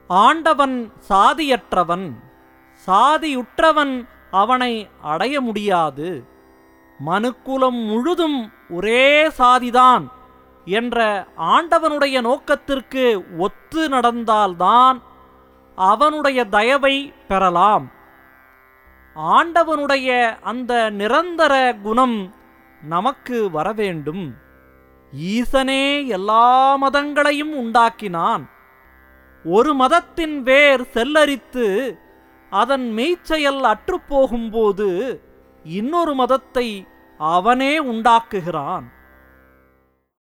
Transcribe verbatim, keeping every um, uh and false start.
ஆண்டவன் சாதியற்றவன், சாதியுற்றவன் அவனை அடைய முடியாது. மனுக்குலம் முழுதும் ஒரே சாதிதான் என்ற ஆண்டவனுடைய நோக்கத்திற்கு ஒத்து நடந்தால்தான் அவனுடைய தயவை பெறலாம். ஆண்டவனுடைய அந்த நிரந்தர குணம் நமக்கு வரவேண்டும். ஈசனே எல்லா மதங்களையும் உண்டாக்கினான். ஒரு மதத்தின் வேர் செல்லரித்து அதன் மெய்ச்செயல் அற்றுப்போகும்போது இன்னொரு மதத்தை அவனே உண்டாக்குகிறான்.